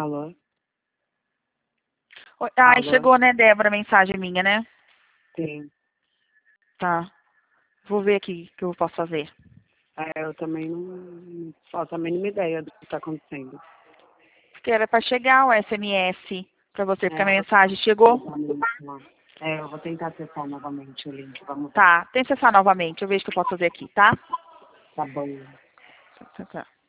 Alô? Ai, Alô? chegou, né, Débora, mensagem minha, né? Sim. Tá. Vou ver aqui o que eu posso fazer. Eu também não faço a mínima ideia do que está acontecendo. Porque era pra chegar o SMS pra você, porque a Eu vou mensagem chegou. eu vou tentar acessar novamente o link. Vamos. Tá, tenta acessar novamente. Eu vejo o que eu posso fazer aqui, tá? Tá bom. Tá.